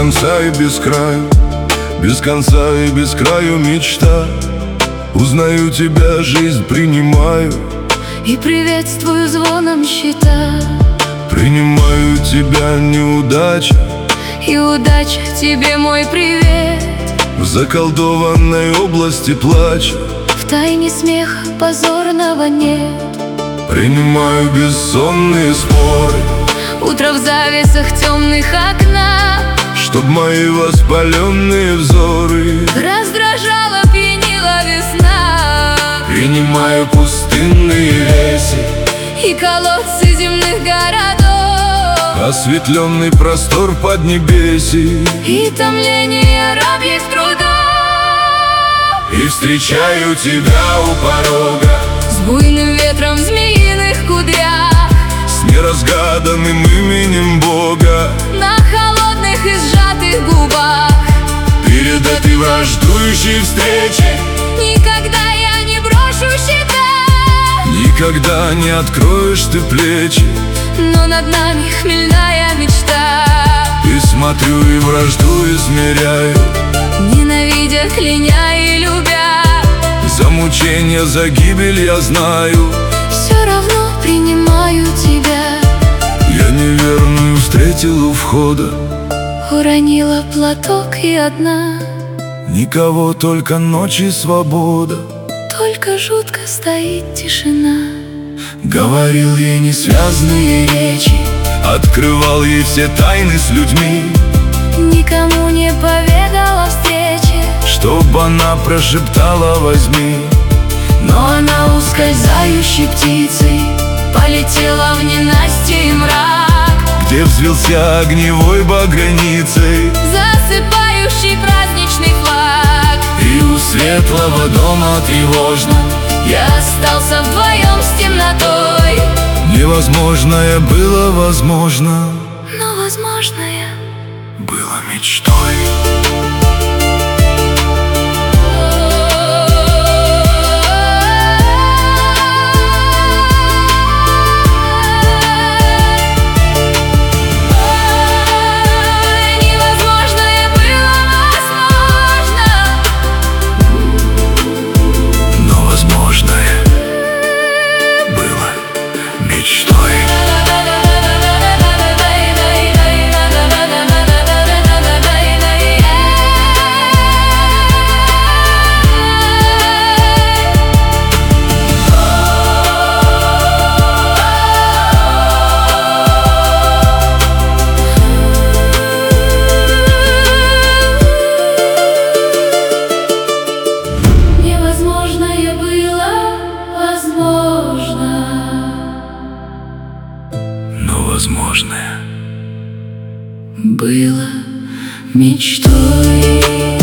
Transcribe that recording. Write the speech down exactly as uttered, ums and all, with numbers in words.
конца и без краю, без конца и без краю мечта. Узнаю тебя, жизнь принимаю и приветствую звоном щита. Принимаю тебя, неудача, и удача тебе мой привет. В заколдованной области плача, в тайне смеха позорного нет. Принимаю бессонные споры, утро в завесах темных окна, чтоб мои воспаленные взоры раздражала, пьянила весна. Принимаю пустынные леси и колодцы земных городов, осветленный простор поднебесий и томление рабьих трудов. И встречаю тебя у порога с буйным ветром в змеиных кудрях, с неразгаданным именем Бога на холодных и сжатых губах. Перед этой враждующей встречей никогда я не брошу щита, никогда не откроешь ты плечи, но над нами хмельная мечта. И смотрю, и вражду измеряю, ненавидя, кляня и любя. За мучения, за гибель я знаю, все равно принимаю тебя. Я неверную встретил у входа, уронила платок и одна. Никого, только ночь и свобода, только жутко стоит тишина. Говорил ей несвязные речи, открывал ей все тайны с людьми, никому не поведал о встрече, чтоб она прошептала возьми. Но она ускользающей птицей полетела в ненастье и мрак, где взвился огневой багряницей засыпающий праздничный флаг. И у светлого дома тревожно я остался вдвоем с темнотой. Невозможное было возможно, но возможное было мечтой. Возможное было мечтой.